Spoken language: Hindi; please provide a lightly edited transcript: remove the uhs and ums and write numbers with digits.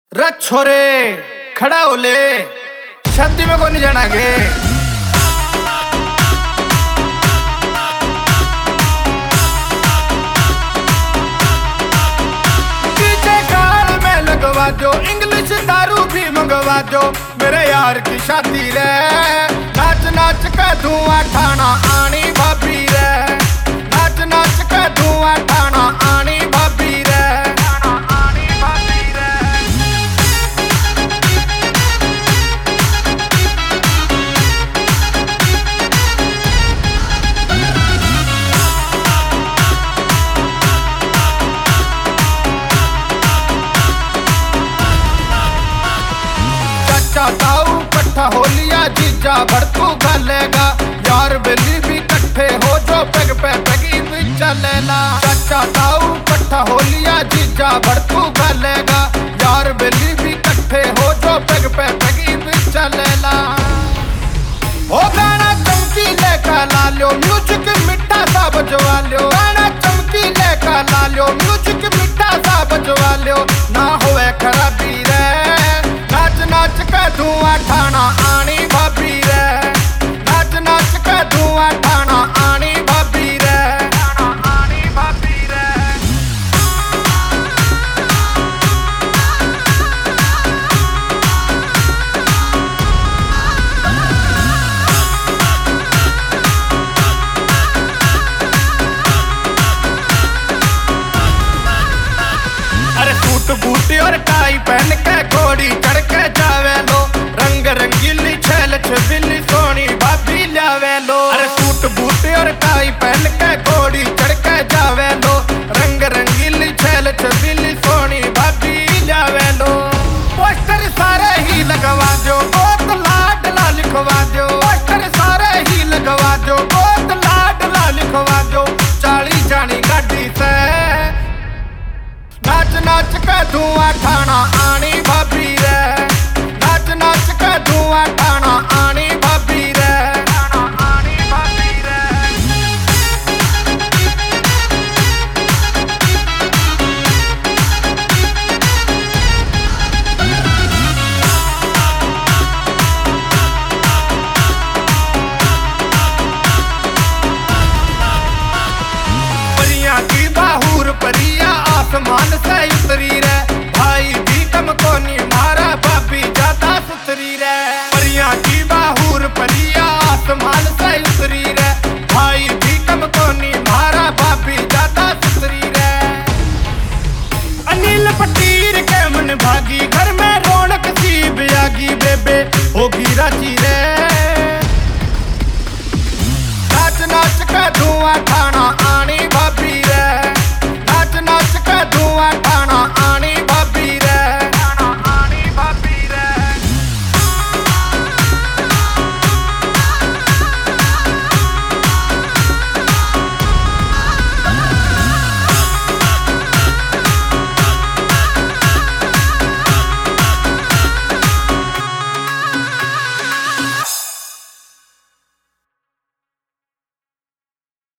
रे छोरे खड़ा हो ले, शादी में को नहीं जाना गे। डीजे कार में लगवा दो, इंग्लिश दारू भी मंगवा दो, मेरे यार की शादी रे। नाच नाच के धुआं ठाना आनी भाभी रे, नाच नाच के धुआं ठाना आनी भाभी रे। ताऊ कट्ठा हो लिया जीजा भड़कू घालेगा, यार बेली भी कट्ठे हो जो पेग पे पेगी भी चलेला। चाचा ताऊ कट्ठा हो लिया जीजा भड़कू घालेगा, यार बेली भी कट्ठे हो जो पेग पे पेगी भी चलेला। ओ गाना चमकी लेकर ला लो, म्यूजिक मिठा सा बजवा लो, गाना चमकी लेकर ला लो, म्यूजिक मिठा सा बजवा लो, ना होए खराबी रे। नाच नाच के धुआं ठाना आनी भाभी रे, नाच नाच के धुआं ठाना आनी भाभी रे, आनी भाभी रे। अरे सूट बूटी और टाई पहन के घोड़ी चढ़ के जावे लो, रंग रंगीली छैल छबिली सोनी भाभी लावे लो। अरे सूट बूटी और टाई पहन के घोड़ी चढ़ के जावे लो, रंग रंगीली छैल छबिली सोनी भाभी लावे लो। पोस्टर सारे ही लगवा दो, बहुत लाडला लिखवा दो, पोस्टर सारे ही लगवा दो, बहुत लाडला लिखवा दो, चाली जानी गाड़ी से। नाच नाच के धुआं ठाना आनी भाभी रे, नाच नाच के धुआं ठाना आनी भाभी रे, आनी भाभी रे। परियां की बाहूर परियां आसमान से